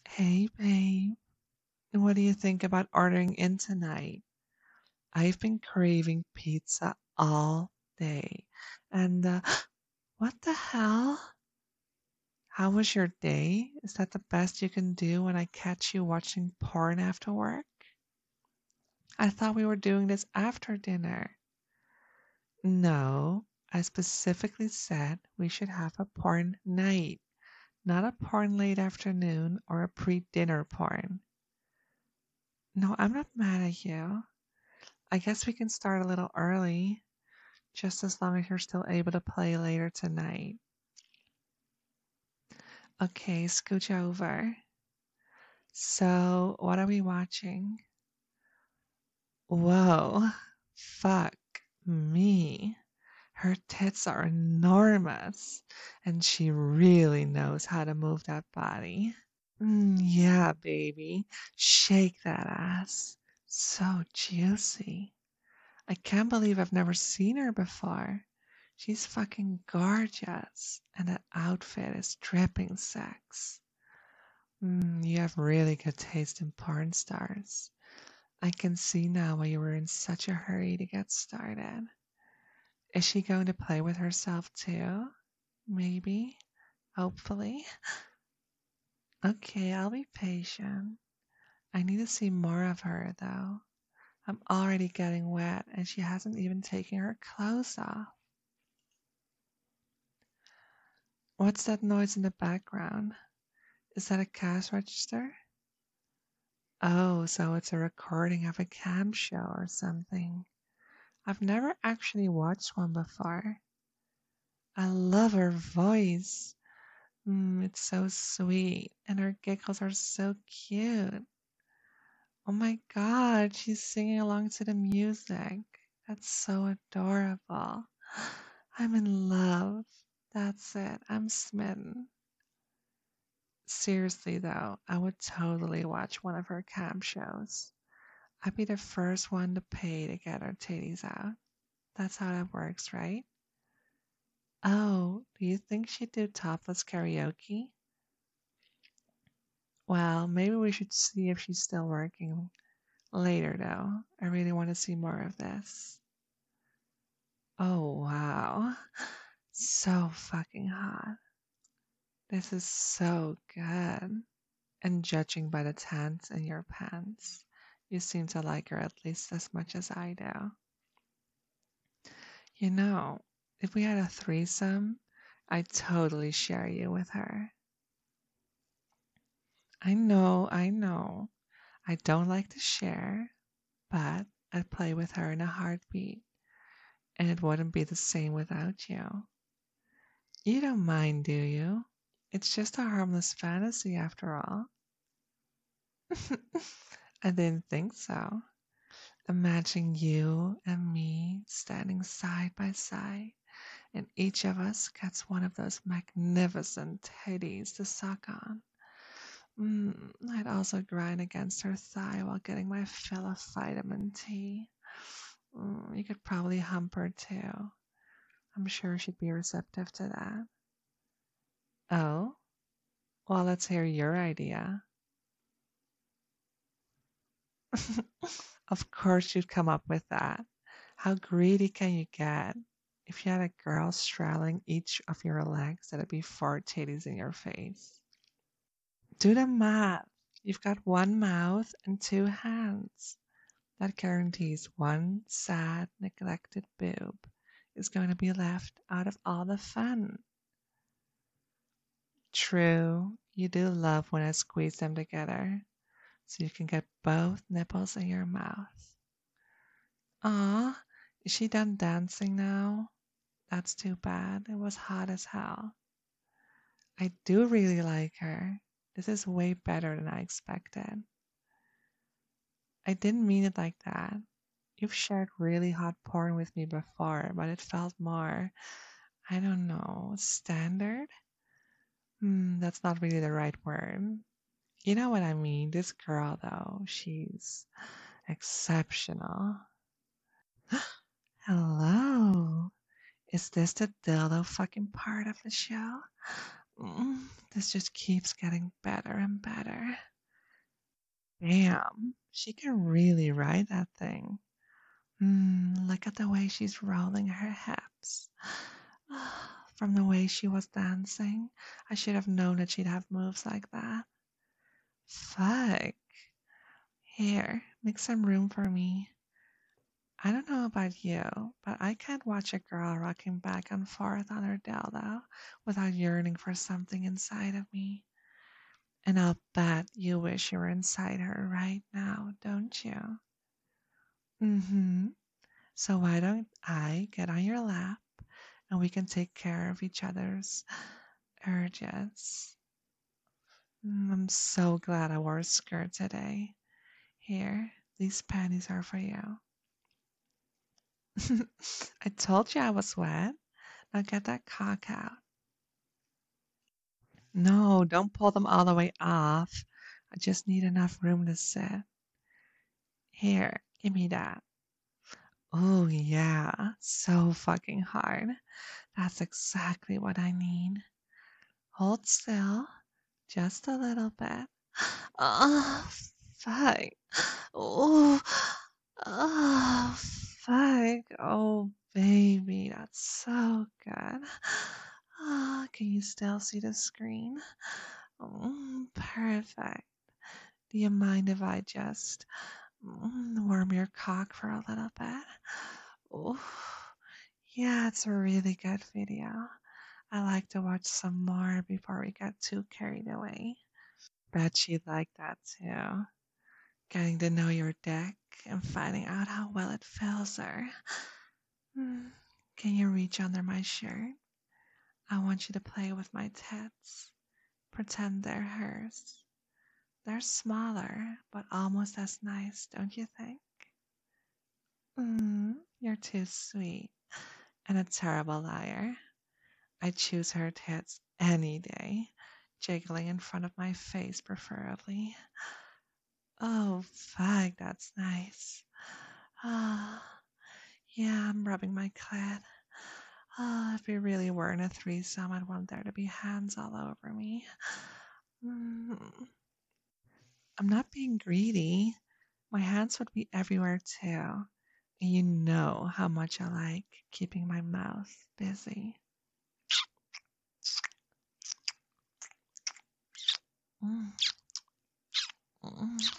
Hey, babe. What do you think about ordering in tonight? I've been craving pizza all day. And, what the hell? How was your day? Is that the best you can do when I catch you watching porn after work? I thought we were doing this after dinner. No, I specifically said we should have a porn night, not a porn late afternoon or a pre-dinner porn. No, I'm not mad at you. I guess we can start a little early, just as long as you're still able to play later tonight. Okay, scooch over. So, what are we watching? Whoa, fuck me. Her tits are enormous, and she really knows how to move that body. Yeah, baby. Shake that ass. So juicy. I can't believe I've never seen her before. She's fucking gorgeous, and that outfit is dripping sex. You have really good taste in porn stars. I can see now why you were in such a hurry to get started. Is she going to play with herself too? Maybe? Hopefully? Okay, I'll be patient. I need to see more of her, though. I'm already getting wet, and she hasn't even taken her clothes off. What's that noise in the background? Is that a cash register? Oh, so it's a recording of a cam show or something. I've never actually watched one before. I love her voice. It's so sweet, and her giggles are so cute. Oh my god, she's singing along to the music. That's so adorable. I'm in love. That's it. I'm smitten. Seriously, though, I would totally watch one of her cam shows. I'd be the first one to pay to get her titties out. That's how that works, right? Oh, do you think she'd do topless karaoke? Well, maybe we should see if she's still working later, though. I really want to see more of this. Oh, wow. So fucking hot. This is so good. And judging by the tans in your pants, you seem to like her at least as much as I do. You know, if we had a threesome, I'd totally share you with her. I know, I know. I don't like to share, but I'd play with her in a heartbeat, and it wouldn't be the same without you. You don't mind, do you? It's just a harmless fantasy after all. I didn't think so. Imagine you and me standing side by side, and each of us gets one of those magnificent titties to suck on. I'd also grind against her thigh while getting my fill of vitamin T. You could probably hump her too. I'm sure she'd be receptive to that. Oh, well, let's hear your idea. Of course, you'd come up with that. How greedy can you get? If you had a girl straddling each of your legs, that'd be four titties in your face. Do the math. You've got one mouth and two hands. That guarantees one sad, neglected boob is going to be left out of all the fun. True, you do love when I squeeze them together so you can get both nipples in your mouth. Aw, is she done dancing now? That's too bad. It was hot as hell. I do really like her. This is way better than I expected. I didn't mean it like that. You've shared really hot porn with me before, but it felt more, I don't know, standard? That's not really the right word. You know what I mean? This girl, though, she's exceptional. Hello. Is this the dildo fucking part of the show? This just keeps getting better and better. Damn, she can really ride that thing. Look at the way she's rolling her hips. From the way she was dancing, I should have known that she'd have moves like that. Fuck. Here, make some room for me. I don't know about you, but I can't watch a girl rocking back and forth on her dildo without yearning for something inside of me. And I'll bet you wish you were inside her right now, don't you? Mm-hmm. So why don't I get on your lap and we can take care of each other's urges? I'm so glad I wore a skirt today. Here, these panties are for you. I told you I was wet. Now get that cock out. No, don't pull them all the way off. I just need enough room to sit. Here, give me that. Oh, yeah, so fucking hard. That's exactly what I need. Hold still, just a little bit. Oh, fuck. Oh, oh, fuck. Oh, baby, that's so good. Oh, can you still see the screen? Perfect. Do you mind if I just warm your cock for a little bit? Oh, yeah, it's a really good video. I like to watch some more before we get too carried away. Bet she'd like that too. Getting to know your dick and finding out how well it fills her. Hmm, can you reach under my shirt? I want you to play with my tits. Pretend they're hers. They're smaller, but almost as nice, don't you think? You're too sweet and a terrible liar. I choose her tits any day, jiggling in front of my face, preferably. Oh, fuck, that's nice. Ah, yeah, I'm rubbing my clit. Ah, if we really were in a threesome, I'd want there to be hands all over me. Mm, I'm not being greedy. My hands would be everywhere too. And you know how much I like keeping my mouth busy. Mm, mm,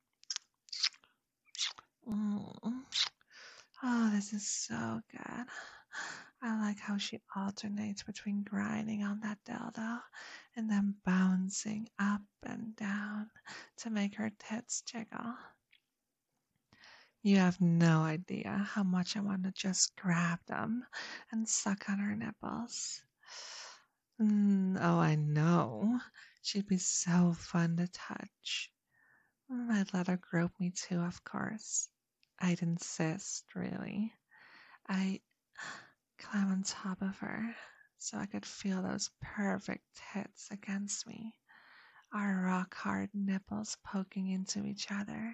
mm. Oh, this is so good. I like how she alternates between grinding on that dildo and then bouncing up and down to make her tits jiggle. You have no idea how much I want to just grab them and suck on her nipples. Oh, I know. She'd be so fun to touch. I'd let her grope me too, of course. I'd insist, really. I climb on top of her so I could feel those perfect tits against me, our rock hard nipples poking into each other.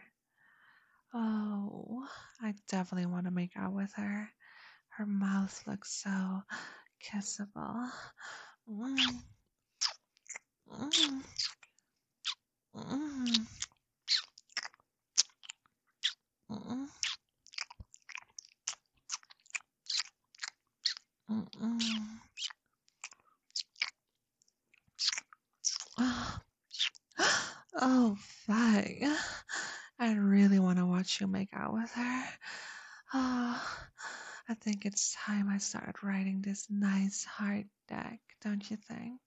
Oh, I definitely want to make out with her. Her mouth looks so kissable. Mm, mm, mm, mm, mm, mm. Oh, fuck. I really want to watch you make out with her. Oh, I think it's time I started writing this nice hard deck, don't you think?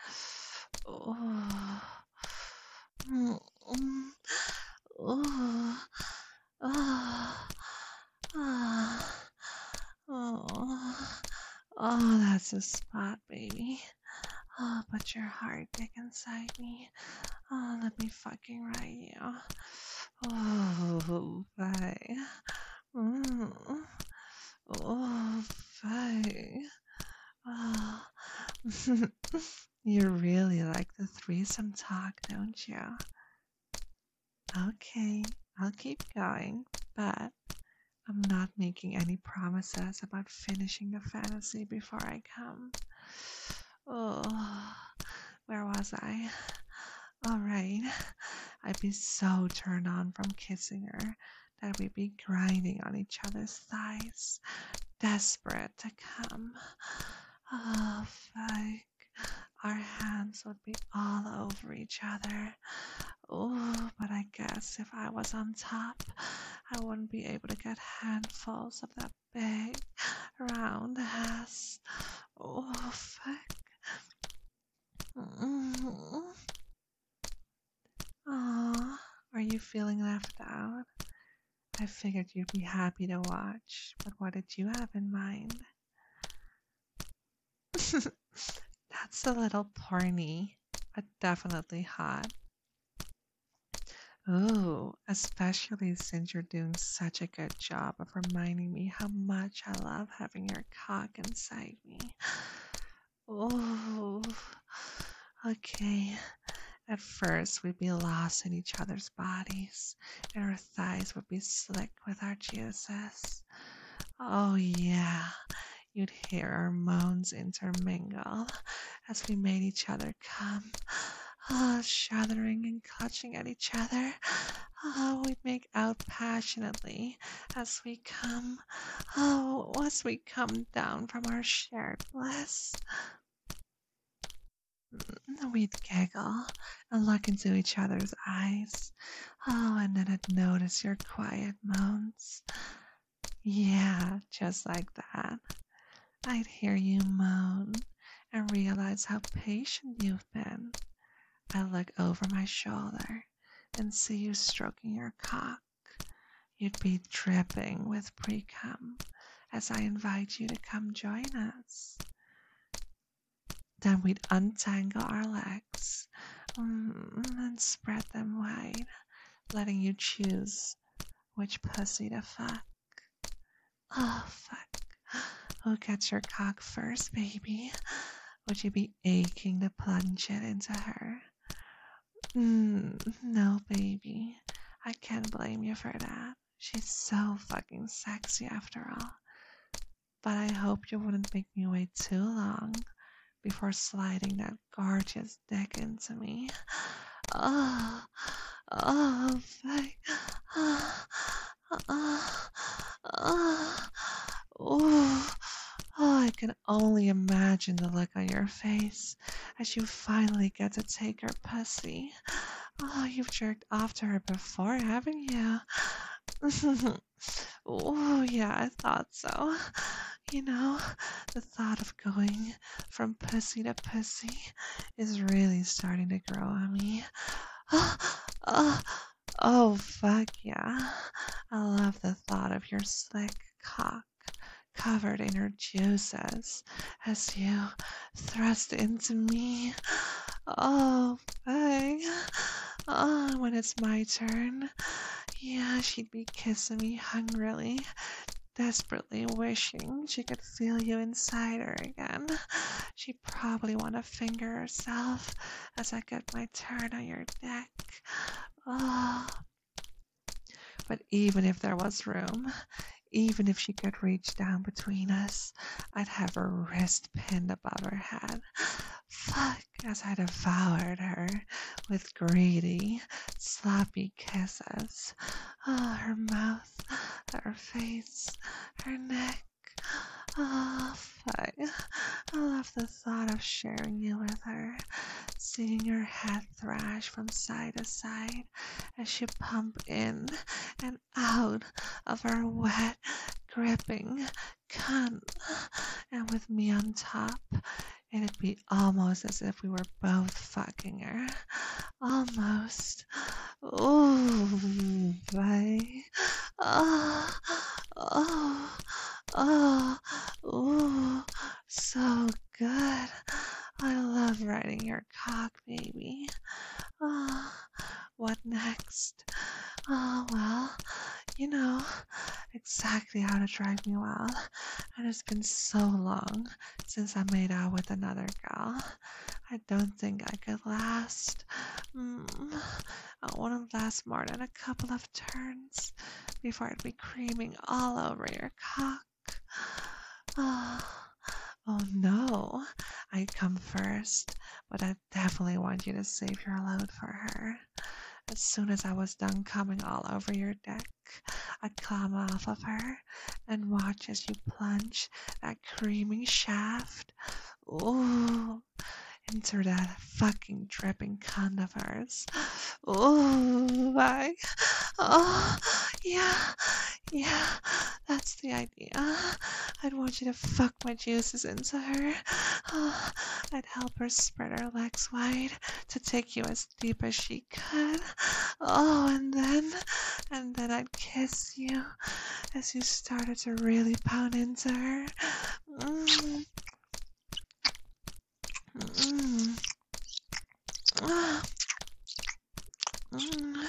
Oh, mm, mm, oh, oh, oh, oh, oh, that's a spot, baby. Oh, put your hard dick inside me. Oh, let me fucking write you. Oh, bye. Mm. Oh, bye. Oh. You really like the threesome talk, don't you? Okay, I'll keep going, but I'm not making any promises about finishing the fantasy before I come. Oh, where was I? All right. I'd be so turned on from kissing her that we'd be grinding on each other's thighs, desperate to come. Oh, fuck. Our hands would be all over each other. Oh, but I guess if I was on top, I wouldn't be able to get handfuls of that big, round ass. Oh, fuck. Mm. Aw, are you feeling left out? I figured you'd be happy to watch, but what did you have in mind? That's a little porny, but definitely hot. Ooh, especially since you're doing such a good job of reminding me how much I love having your cock inside me. Oh, okay. At first, we'd be lost in each other's bodies, and our thighs would be slick with our juices. Oh, yeah. You'd hear our moans intermingle as we made each other come, shuddering and clutching at each other. Oh, we'd make out passionately as we come. Oh, as we come down from our shared bliss. We'd giggle and look into each other's eyes. Oh, and then I'd notice your quiet moans. Yeah, just like that. I'd hear you moan and realize how patient you've been. I look over my shoulder and see you stroking your cock. You'd be dripping with pre-cum as I invite you to come join us. Then we'd untangle our legs and spread them wide, letting you choose which pussy to fuck. Oh, fuck. Who gets your cock first, baby? Would you be aching to plunge it into her? No, baby. I can't blame you for that. She's so fucking sexy after all. But I hope you wouldn't make me wait too long before sliding that gorgeous dick into me. Oh, oh, fuck. Oh, oh, oh, oh. Oh, I can only imagine the look on your face as you finally get to take her pussy. Oh, you've jerked off to her before, haven't you? Oh, yeah, I thought so. You know, the thought of going from pussy to pussy is really starting to grow on me. Oh, oh, fuck yeah. I love the thought of your slick cock covered in her juices as you thrust into me. Oh, fuck. Oh, when it's my turn, yeah, she'd be kissing me hungrily, desperately wishing she could feel you inside her again. She'd probably want to finger herself as I get my turn on your dick. Oh, but even if there was room, even if she could reach down between us, I'd have her wrist pinned above her head. Fuck, as I devoured her with greedy, sloppy kisses. Oh, her mouth, her face, her neck. Oh, fuck. I love the thought of sharing you with her, seeing your head thrash from side to side as you pump in and out of her wet, gripping cunt. And with me on top, it'd be almost as if we were both fucking her. Almost. Ooh, babe. Oh, oh, oh, ooh, so good. I love riding your cock, baby. Oh, what next? Oh, well, you know exactly how to drive me wild. And it's been so long since I made out with another girl. I don't think I could last. I wouldn't last more than a couple of turns before I'd be creaming all over your cock. Oh, oh no, I'd come first, but I definitely want you to save your load for her. As soon as I was done coming all over your deck, I'd climb off of her and watch as you plunge that creamy shaft. Ooh, into that fucking dripping cunt of hers. Ooh, my. Oh, yeah, yeah, that's the idea. I'd want you to fuck my juices into her. Oh, I'd help her spread her legs wide to take you as deep as she could. Oh, and then I'd kiss you as you started to really pound into her. Mm, mm, ah, mm.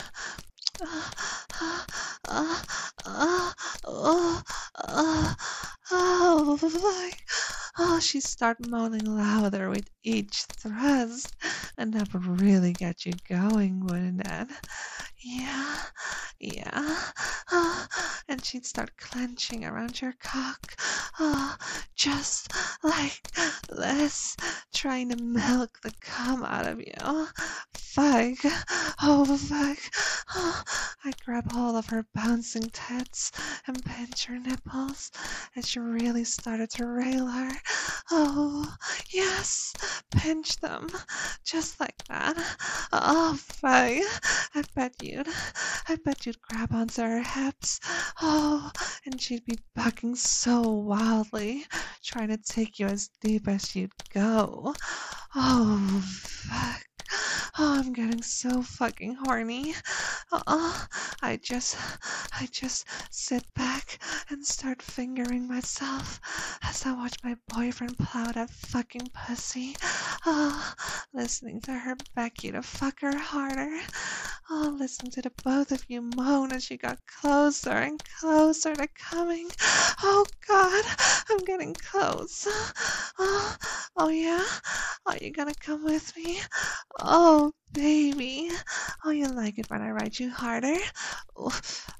Oh, my. Oh, she started moaning louder with each thrust, and that would really get you going, wouldn't it? Yeah, yeah. Oh, and she'd start clenching around your cock. Oh, just like this, trying to milk the cum out of you. Fuck. Oh, fuck. Oh, I grab hold of her bouncing tits and pinch her nipples as she really started to rail her. Oh, yes, pinch them, just like that. Oh, fuck. I bet you'd grab onto her hips. Oh, and she'd be bucking so wildly, trying to take you as deep as you'd go. Oh, fuck. Oh, I'm getting so fucking horny. Uh, I just, I just sit back and start fingering myself as I watch my boyfriend plow that fucking pussy. Oh, listening to her beg you to fuck her harder. Oh, listen to the both of you moan as she got closer and closer to coming. Oh God, I'm getting close. Oh, oh yeah? Are you gonna come with me? Oh, baby. Oh, you like it when I ride you harder? Oh,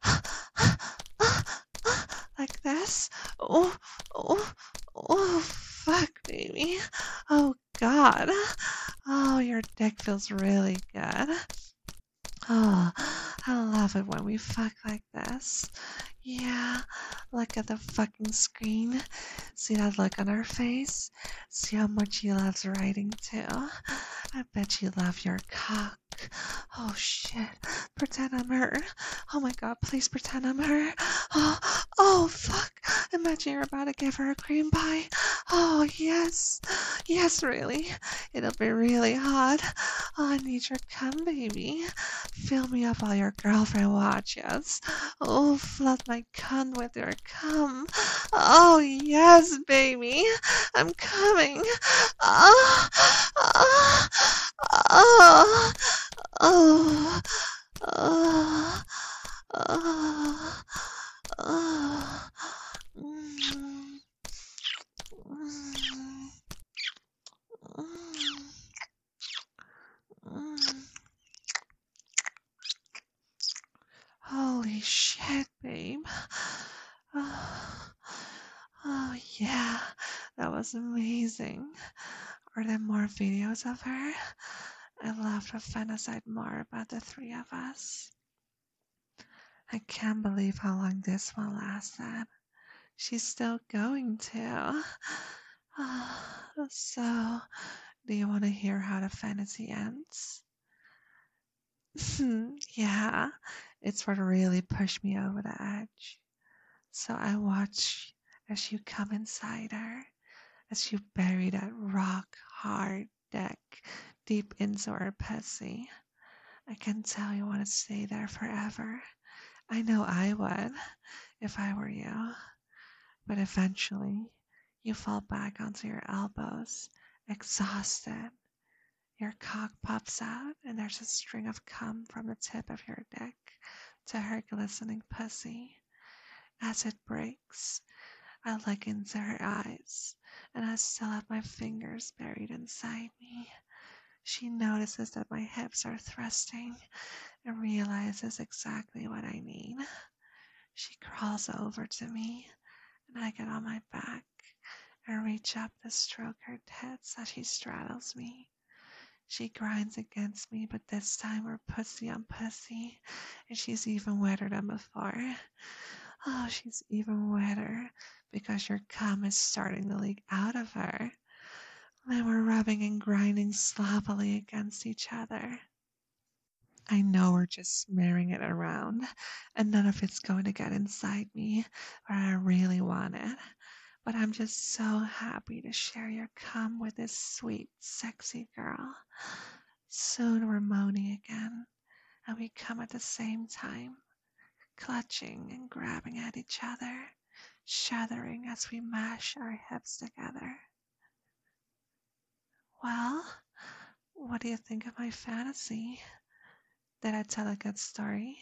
like this? Oh, oh, oh, fuck, baby. Oh, God. Oh, your dick feels really good. Oh, I love it when we fuck like this. Yeah, look at the fucking screen. See that look on her face? See how much she loves writing too? I bet you love your cock. Oh shit. Pretend I'm her. Oh my god, please pretend I'm her. Oh, oh fuck. Imagine you're about to give her a cream pie. Oh yes. Yes, really. It'll be really hot. Oh, I need your cum, baby. Fill me up while your girlfriend watches. Oh, flood my cunt with your cum. Oh, yes, baby. I'm coming. Oh, oh, oh, oh, oh, oh, oh. Mm, mm, mm, mm. Holy shit, babe. Oh, oh, yeah, that was amazing. Are there more videos of her? I'd love to fantasize more about the three of us. I can't believe how long this one lasted. She's still going to. So, do you want to hear how the fantasy ends? Yeah, it's what really pushed me over the edge. So I watch as you come inside her, as you bury that rock hard deck deep into her pussy. I can tell you want to stay there forever. I know I would if I were you. But eventually, you fall back onto your elbows, exhausted. Your cock pops out, and there's a string of cum from the tip of your dick to her glistening pussy. As it breaks, I look into her eyes, and I still have my fingers buried inside me. She notices that my hips are thrusting and realizes exactly what I mean. She crawls over to me, and I get on my back and reach up to stroke her tits as she straddles me. She grinds against me, but this time we're pussy on pussy, and she's even wetter than before. Oh, she's even wetter because your cum is starting to leak out of her. And we're rubbing and grinding sloppily against each other. I know we're just smearing it around, and none of it's going to get inside me where I really want it. But I'm just so happy to share your cum with this sweet, sexy girl. Soon we're moaning again, and we come at the same time, clutching and grabbing at each other, shuddering as we mash our hips together. Well, what do you think of my fantasy? Did I tell a good story?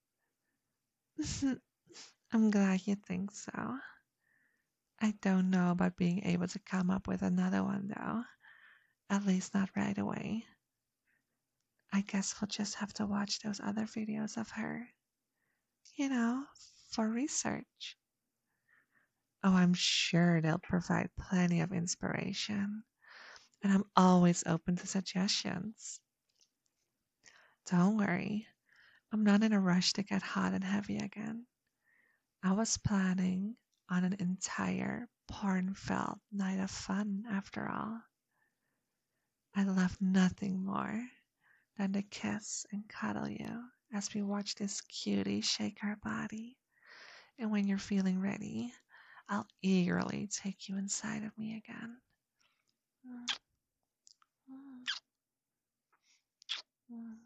I'm glad you think so. I don't know about being able to come up with another one though, at least not right away. I guess we'll just have to watch those other videos of her, you know, for research. Oh, I'm sure they'll provide plenty of inspiration, and I'm always open to suggestions. Don't worry, I'm not in a rush to get hot and heavy again. I was planning on an entire porn-filled night of fun after all. I love nothing more than to kiss and cuddle you as we watch this cutie shake her body. And when you're feeling ready, I'll eagerly take you inside of me again. Mm, mm, mm.